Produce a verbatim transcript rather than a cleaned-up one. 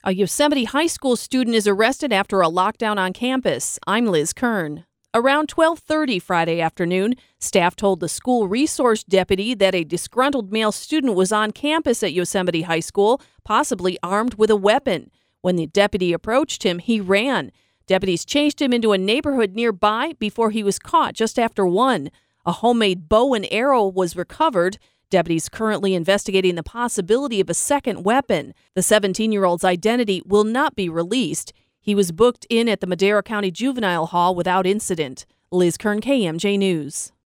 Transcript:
A Yosemite High School student is arrested after a lockdown on campus. I'm Liz Kern. Around twelve thirty Friday afternoon, staff told the school resource deputy that a disgruntled male student was on campus at Yosemite High School, possibly armed with a weapon. When the deputy approached him, he ran. Deputies chased him into a neighborhood nearby before he was caught just after one. A homemade bow and arrow was recovered. Deputies currently investigating the possibility of a second weapon. The seventeen-year-old's identity will not be released. He was booked in at the Madera County Juvenile Hall without incident. Liz Kern, K M J News.